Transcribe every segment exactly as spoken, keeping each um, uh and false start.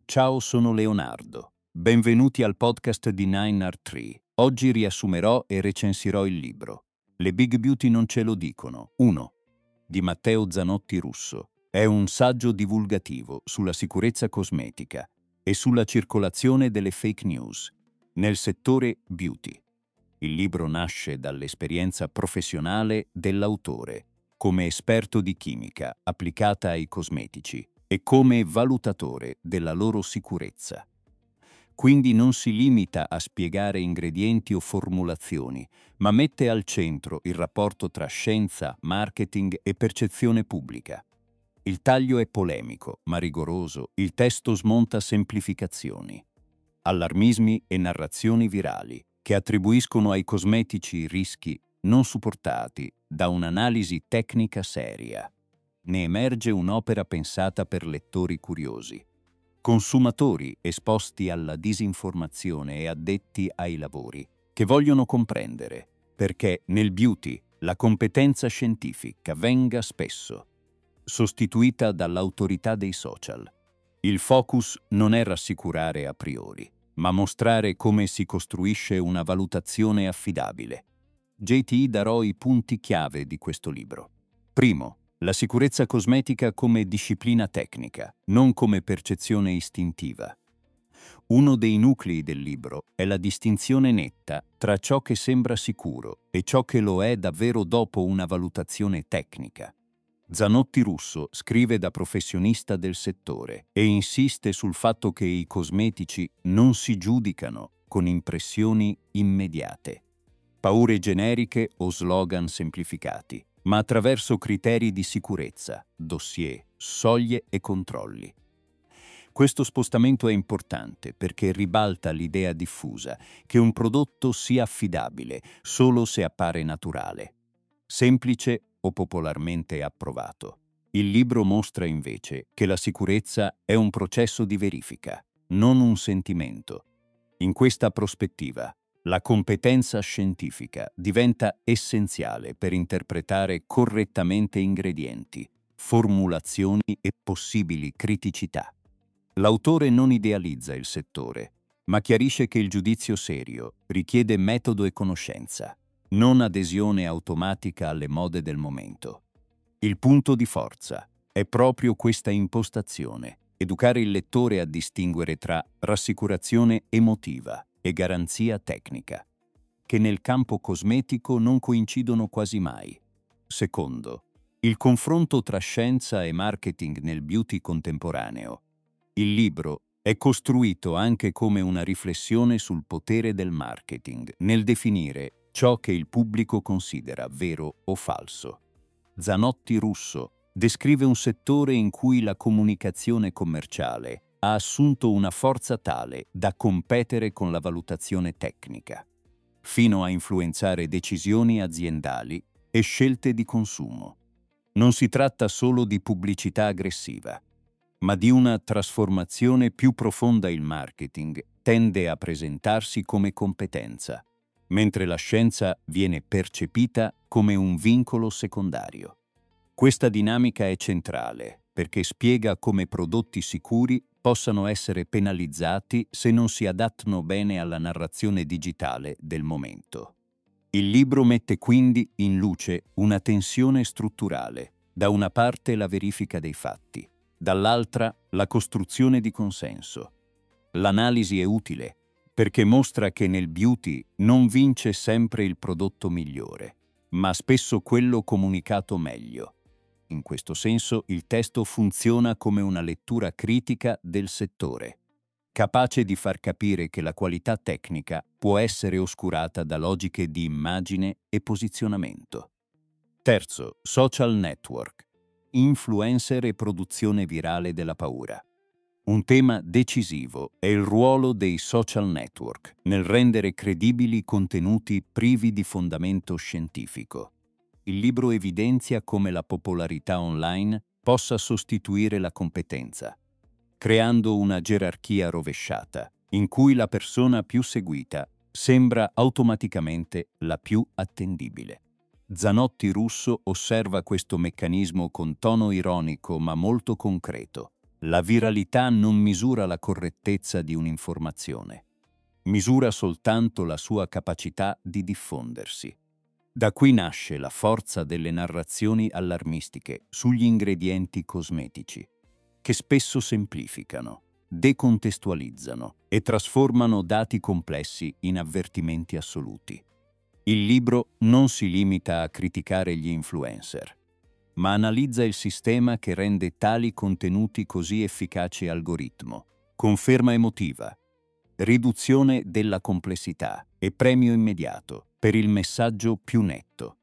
Ciao, sono Leonardo. Benvenuti al podcast di nine art tree. Oggi riassumerò e recensirò il libro Le Big Beauty non ce lo dicono. uno. Di Matteo Zanotti Russo. È un saggio divulgativo sulla sicurezza cosmetica e sulla circolazione delle fake news nel settore beauty. Il libro nasce dall'esperienza professionale dell'autore come esperto di chimica applicata ai cosmetici e come valutatore della loro sicurezza. Quindi non si limita a spiegare ingredienti o formulazioni, ma mette al centro il rapporto tra scienza, marketing e percezione pubblica. Il taglio è polemico, ma rigoroso, il testo smonta semplificazioni, allarmismi e narrazioni virali che attribuiscono ai cosmetici rischi non supportati da un'analisi tecnica seria. Ne emerge un'opera pensata per lettori curiosi, consumatori esposti alla disinformazione e addetti ai lavori, che vogliono comprendere perché nel beauty la competenza scientifica venga spesso sostituita dall'autorità dei social. Il focus non è rassicurare a priori, ma mostrare come si costruisce una valutazione affidabile. J T darò i punti chiave di questo libro. Primo, la sicurezza cosmetica come disciplina tecnica, non come percezione istintiva. Uno dei nuclei del libro è la distinzione netta tra ciò che sembra sicuro e ciò che lo è davvero dopo una valutazione tecnica. Zanotti Russo scrive da professionista del settore e insiste sul fatto che i cosmetici non si giudicano con impressioni immediate, paure generiche o slogan semplificati, ma attraverso criteri di sicurezza, dossier, soglie e controlli. Questo spostamento è importante perché ribalta l'idea diffusa che un prodotto sia affidabile solo se appare naturale, semplice o popolarmente approvato. Il libro mostra invece che la sicurezza è un processo di verifica, non un sentimento. In questa prospettiva, la competenza scientifica diventa essenziale per interpretare correttamente ingredienti, formulazioni e possibili criticità. L'autore non idealizza il settore, ma chiarisce che il giudizio serio richiede metodo e conoscenza, non adesione automatica alle mode del momento. Il punto di forza è proprio questa impostazione, educare il lettore a distinguere tra rassicurazione emotiva e garanzia tecnica, che nel campo cosmetico non coincidono quasi mai. Secondo, il confronto tra scienza e marketing nel beauty contemporaneo. Il libro è costruito anche come una riflessione sul potere del marketing nel definire ciò che il pubblico considera vero o falso. Zanotti Russo descrive un settore in cui la comunicazione commerciale ha assunto una forza tale da competere con la valutazione tecnica, fino a influenzare decisioni aziendali e scelte di consumo. Non si tratta solo di pubblicità aggressiva, ma di una trasformazione più profonda. Il marketing tende a presentarsi come competenza, mentre la scienza viene percepita come un vincolo secondario. Questa dinamica è centrale perché spiega come prodotti sicuri possano essere penalizzati se non si adattano bene alla narrazione digitale del momento. Il libro mette quindi in luce una tensione strutturale, da una parte la verifica dei fatti, dall'altra la costruzione di consenso. L'analisi è utile perché mostra che nel beauty non vince sempre il prodotto migliore, ma spesso quello comunicato meglio. In questo senso il testo funziona come una lettura critica del settore, capace di far capire che la qualità tecnica può essere oscurata da logiche di immagine e posizionamento. Terzo, social network, influencer e produzione virale della paura. Un tema decisivo è il ruolo dei social network nel rendere credibili contenuti privi di fondamento scientifico. Il libro evidenzia come la popolarità online possa sostituire la competenza, creando una gerarchia rovesciata, in cui la persona più seguita sembra automaticamente la più attendibile. Zanotti Russo osserva questo meccanismo con tono ironico ma molto concreto, La viralità non misura la correttezza di un'informazione, misura soltanto la sua capacità di diffondersi. Da qui nasce la forza delle narrazioni allarmistiche sugli ingredienti cosmetici, che spesso semplificano, decontestualizzano e trasformano dati complessi in avvertimenti assoluti. Il libro non si limita a criticare gli influencer, ma analizza il sistema che rende tali contenuti così efficaci. Algoritmo, conferma emotiva, riduzione della complessità e premio immediato per il messaggio più netto.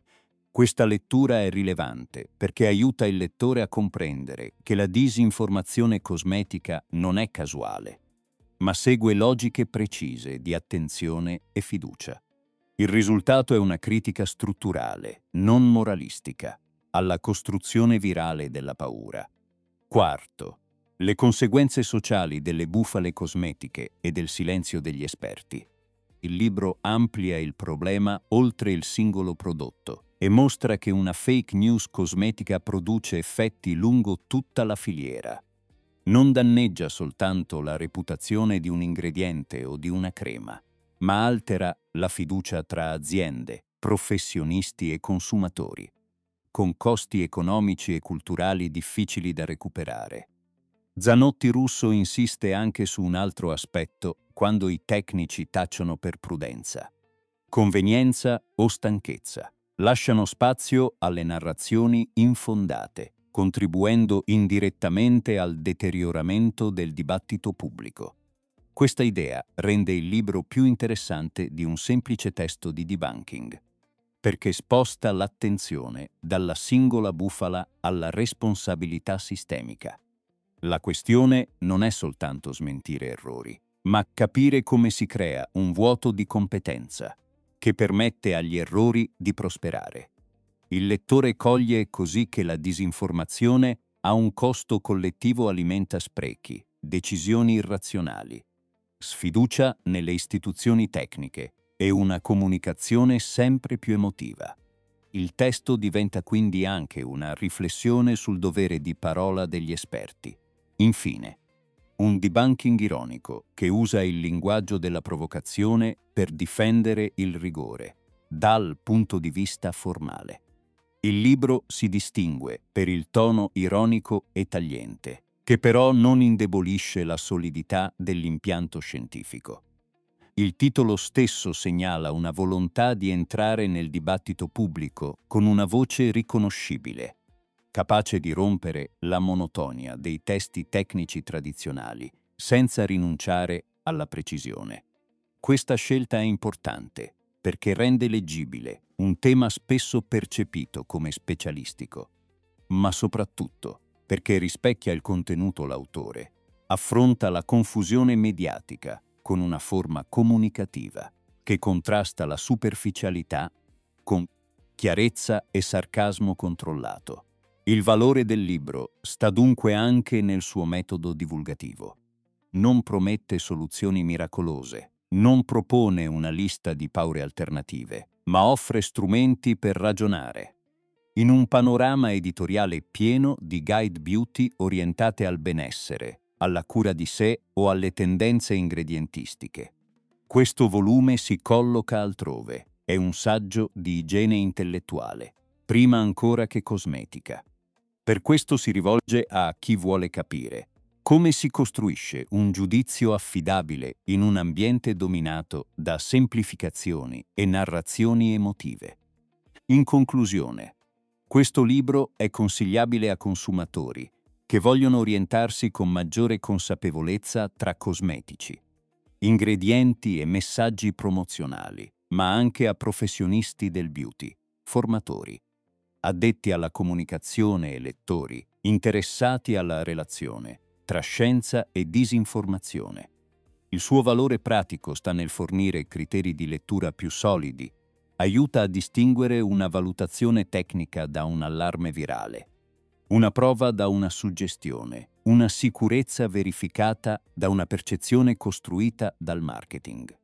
Questa lettura è rilevante perché aiuta il lettore a comprendere che la disinformazione cosmetica non è casuale, ma segue logiche precise di attenzione e fiducia. Il risultato è una critica strutturale, non moralistica, alla costruzione virale della paura. Quarto, le conseguenze sociali delle bufale cosmetiche e del silenzio degli esperti. Il libro amplia il problema oltre il singolo prodotto e mostra che una fake news cosmetica produce effetti lungo tutta la filiera. Non danneggia soltanto la reputazione di un ingrediente o di una crema, ma altera la fiducia tra aziende, professionisti e consumatori, con costi economici e culturali difficili da recuperare. Zanotti Russo insiste anche su un altro aspetto quando i tecnici tacciono per prudenza. Convenienza o stanchezza. Lasciano spazio alle narrazioni infondate, contribuendo indirettamente al deterioramento del dibattito pubblico. Questa idea rende il libro più interessante di un semplice testo di debunking, perché sposta l'attenzione dalla singola bufala alla responsabilità sistemica. La questione non è soltanto smentire errori, ma capire come si crea un vuoto di competenza che permette agli errori di prosperare. Il lettore coglie così che la disinformazione ha un costo collettivo, alimenta sprechi, decisioni irrazionali, sfiducia nelle istituzioni tecniche e una comunicazione sempre più emotiva. Il testo diventa quindi anche una riflessione sul dovere di parola degli esperti. Infine, un debunking ironico che usa il linguaggio della provocazione per difendere il rigore, dal punto di vista formale. Il libro si distingue per il tono ironico e tagliente, che però non indebolisce la solidità dell'impianto scientifico. Il titolo stesso segnala una volontà di entrare nel dibattito pubblico con una voce riconoscibile, capace di rompere la monotonia dei testi tecnici tradizionali, senza rinunciare alla precisione. Questa scelta è importante perché rende leggibile un tema spesso percepito come specialistico, ma soprattutto perché rispecchia il contenuto. L'autore affronta la confusione mediatica con una forma comunicativa che contrasta la superficialità con chiarezza e sarcasmo controllato. Il valore del libro sta dunque anche nel suo metodo divulgativo. Non promette soluzioni miracolose, non propone una lista di paure alternative, ma offre strumenti per ragionare. In un panorama editoriale pieno di guide beauty orientate al benessere, alla cura di sé o alle tendenze ingredientistiche, questo volume si colloca altrove. È un saggio di igiene intellettuale, prima ancora che cosmetica. Per questo si rivolge a chi vuole capire come si costruisce un giudizio affidabile in un ambiente dominato da semplificazioni e narrazioni emotive. In conclusione, questo libro è consigliabile a consumatori che vogliono orientarsi con maggiore consapevolezza tra cosmetici, ingredienti e messaggi promozionali, ma anche a professionisti del beauty, formatori, addetti alla comunicazione e lettori interessati alla relazione tra scienza e disinformazione. Il suo valore pratico sta nel fornire criteri di lettura più solidi, aiuta a distinguere una valutazione tecnica da un allarme virale, una prova da una suggestione, una sicurezza verificata da una percezione costruita dal marketing.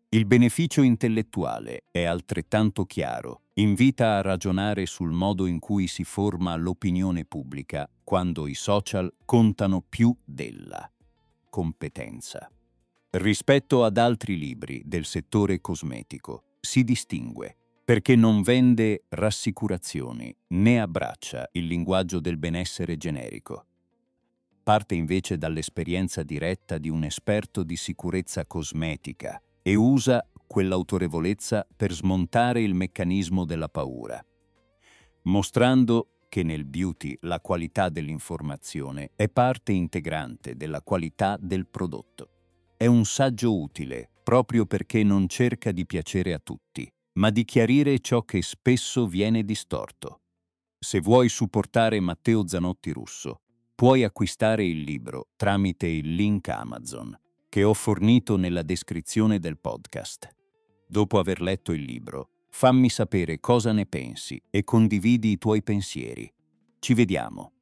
Il beneficio intellettuale è altrettanto chiaro, invita a ragionare sul modo in cui si forma l'opinione pubblica quando i social contano più della competenza. Rispetto ad altri libri del settore cosmetico, si distingue perché non vende rassicurazioni né abbraccia il linguaggio del benessere generico. Parte invece dall'esperienza diretta di un esperto di sicurezza cosmetica e usa quell'autorevolezza per smontare il meccanismo della paura, mostrando che nel beauty la qualità dell'informazione è parte integrante della qualità del prodotto. È un saggio utile proprio perché non cerca di piacere a tutti, ma di chiarire ciò che spesso viene distorto. Se vuoi supportare Matteo Zanotti Russo, puoi acquistare il libro tramite il link Amazon che ho fornito nella descrizione del podcast. Dopo aver letto il libro, fammi sapere cosa ne pensi e condividi i tuoi pensieri. Ci vediamo.